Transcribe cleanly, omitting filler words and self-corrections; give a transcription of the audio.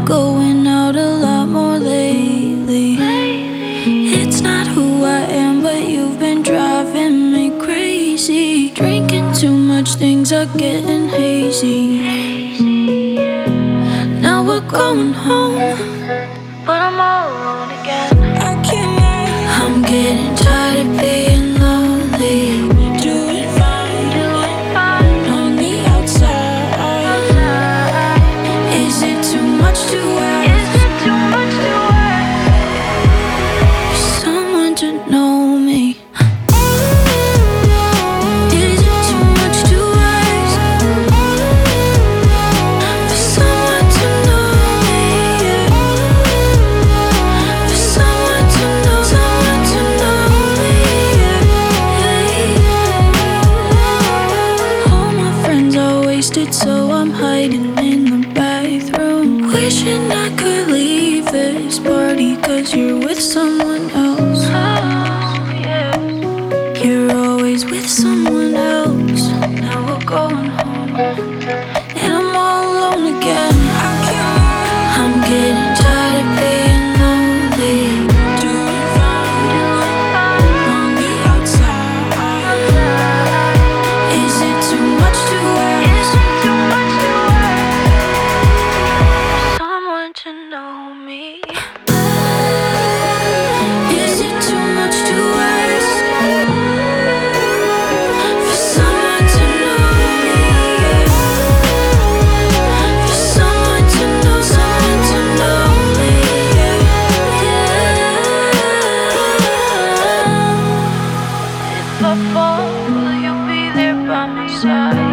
Going out a lot more lately. It's not who I am, but you've been driving me crazy. Drinking too much, things are getting hazy. Now we're going home, but I'm all alone again. I can't lie, I'm getting tired of being lonely. Doing fine on the outside. Is it too much to ask? For someone to know me? Is it too much to ask? For someone to know me, yeah. For someone to know me, yeah. All my friends are wasted, so I'm hiding in the bathroom. Wishing I could leave this party, 'cause you're with someone else. You're always with someone else. Now we're going home, and I'm all alone again. I'm getting tired of being lonely. Doing fine on the outside. Is it too much to ask? Someone to know me. Is it too much to ask? For someone to know me, yeah. For someone to know me, yeah. If I fall, will you be there by my side?